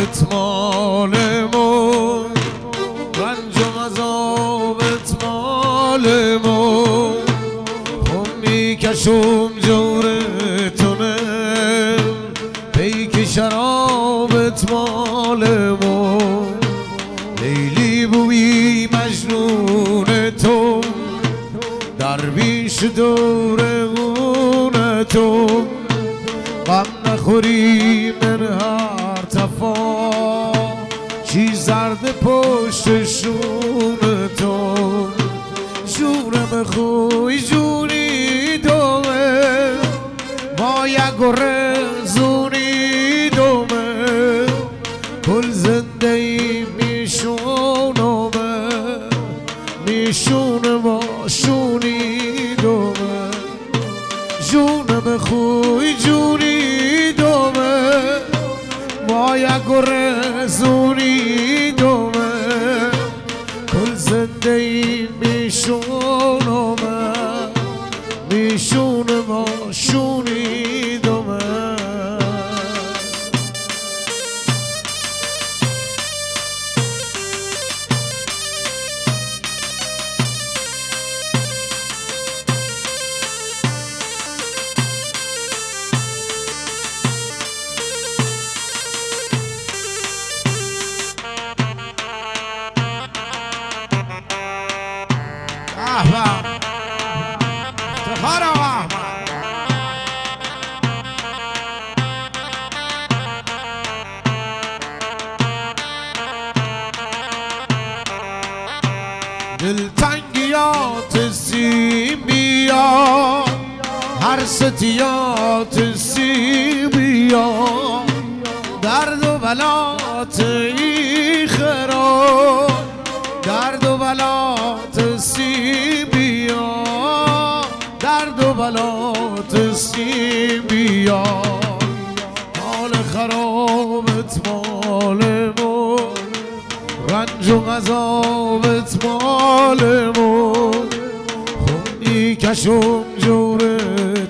عذابت مالمون، رنج و عذابت مالمون. خون میکشم جورتونه، پیک شرابت مالمون. لیلی بوی مجنون تو، درویش دورمون تو. غم نخوری من هر تفا، چی زرد پشت شون تو. جونم خوی جونی دومه، ما یک رزونی دومه. کل زنده ای میشونمه، میشونه ما شونی دومه. جونم خوی جونی دومه، ما یک رزونی دومه. کل زنده ای میشونمه، میشونه ما شونی دومه. افتخار آقا احمد. دلتنگیات سیبیا، هر ستیات سیبیا. درد و بلات ایخرا، درد و بلات سیبیا. درد و بلات سیبیا. حال خرابت مالمون، رنج و غذابت مالمون. خون میکشم جورتونه،